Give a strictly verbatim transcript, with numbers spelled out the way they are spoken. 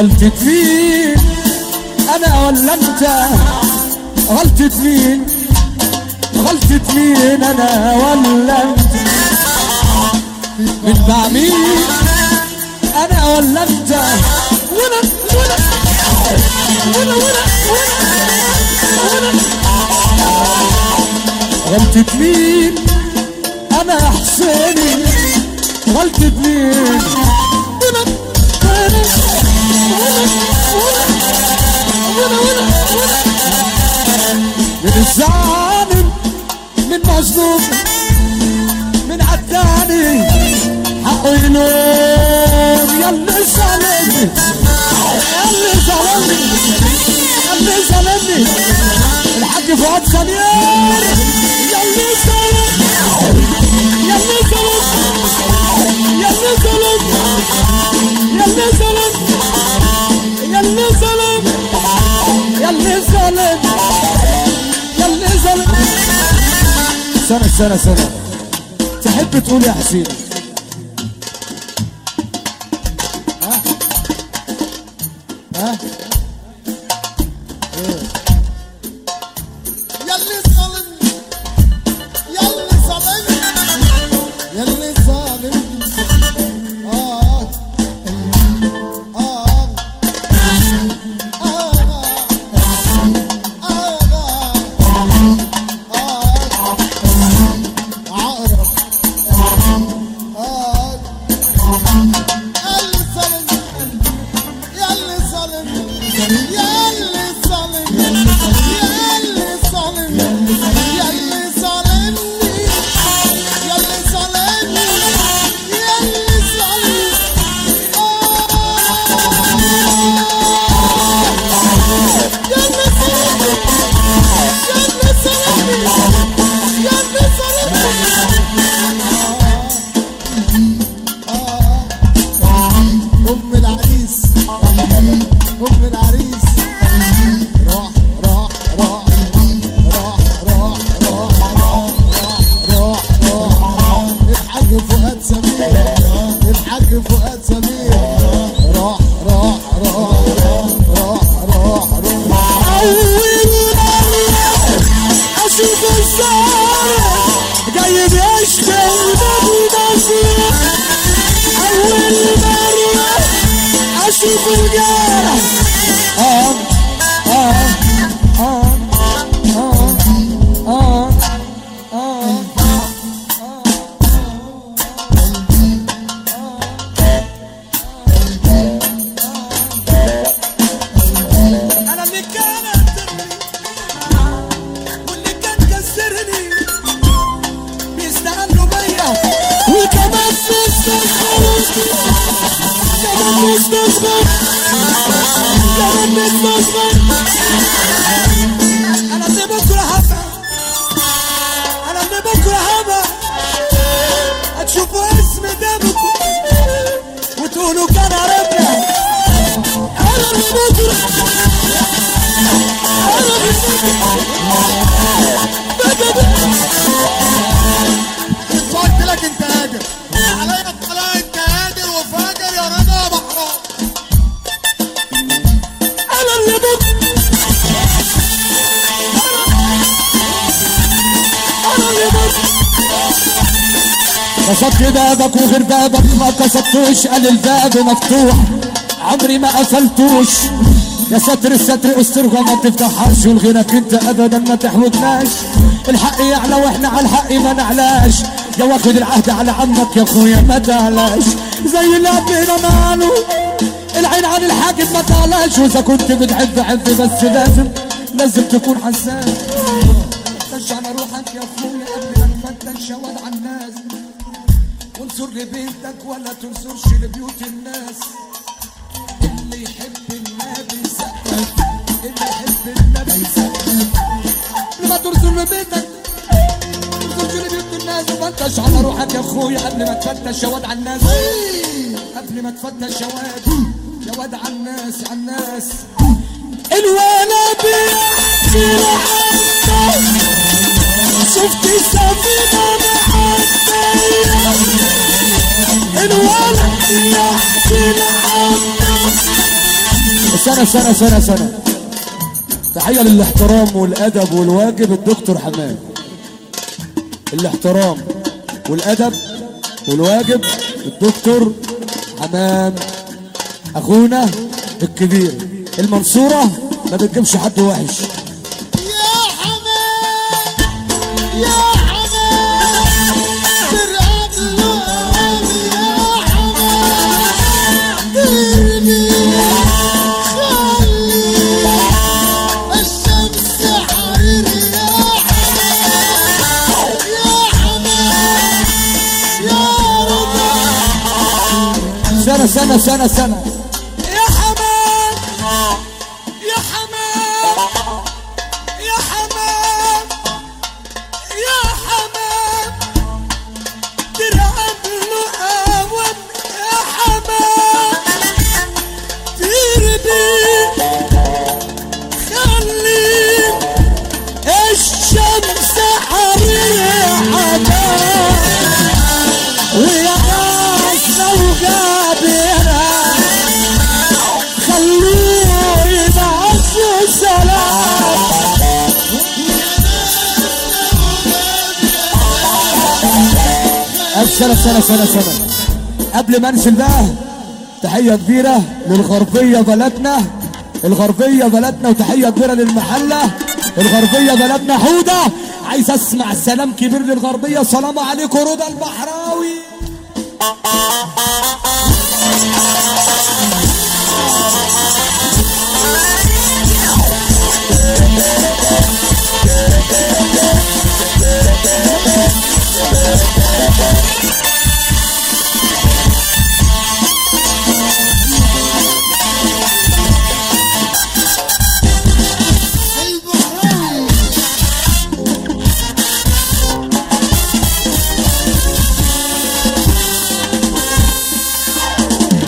غلطة مين انا ولا انت؟ غلطة مين غلطة مين انا ولا انت؟ من مع مين انا ولا انت؟ ولا ولا ولا ولا ولا غلطة مين انا يا حسيني؟ غلطة مين؟ ولا ولا ولا ولا من الظالم من مظلوم من عداني حقه ينوم. ياللي ظلمني ياللي ظلمني ياللي ظلمني الحاج فؤاد سمير. ياللي ظلم ياللي ظلم ياللي ظلم ياللي ظلم ياللي ظلم ياللي ظلم ياللي ظلم. سنة سنة سنة تحب تقول يا حسين؟ ها ها ايه؟ ياللي ظالم ياللي ظالم ياللي ظالم اه اه انا اللي بكره هبه انا اللي بكره هبه هتشوفوا اسم دمكم وتقولوا كان عرفنا. انا اللي بكره انا اللي بكره قلت لك انت هاجر عليا الطلاق. انت هاجر وفاجر يا رضا يا بحرام. انا اللي بكره كسرت بابك وغير بابك ما كسرتوش. قال الباب مفتوح عمري ما قفلتوش. يا ستر الستر استرها ما تفتحهاش. والغنك انت ابدا ما تحوجناش. الحق يعلى واحنا على الحق ما نعلاش. يا واخد العهد على عمك يا اخويا ما تعلاش. زي اللي قبلنا ماله العين عن الحاجب ما تعلاش. واذا كنت بتحب حب بس لازم لازم تكون حساس. فتش على روحك يا اخويا قبل ما نفتش شواد على الناس. وانصر لبيتك ولا تنصرش لبيوت الناس. اللي يحب النبي يسقف اللي يحب النبي يسقف. لما تنصر لبيتك تنصرش لبيوت الناس. وفتش على روحك يا اخويا قبل ما تفتش شواد على الناس. قبل ما تفتش شواد شواد على الناس على الناس. الولد بيحكي لحالك شفت سفينة معدية. الولد يحكي لحالك سنة سنة سنة سنة. تحية للاحترام والأدب والواجب الدكتور حمام. الاحترام والأدب والواجب الدكتور حمام أخونا الكبير. المنصورة ما بتجيبش حد وحش. يا حمام يا حمام ترقب الوهاب يا حمام ترمي خلي الشمس حرير يا حمام يا حمام يا رضا. سنة سنة سنة سنة. يا حمام يا حمام يا حمام يا حمام ترقب الوهاب يا حمام ترمي خلي الشمس حرير يا حمام ويا ناس لو جابرها خلوه يبعثوا سلام. ألف سنة سنة سنة سنة. قبل ما انزل بقى تحية كبيرة للغربية بلدنا، الغربية بلدنا، وتحية كبيرة للمحلة الغربية بلدنا حودة. عايز اسمع سلام كبير للغربية. سلام عليكم رضا البحراوي.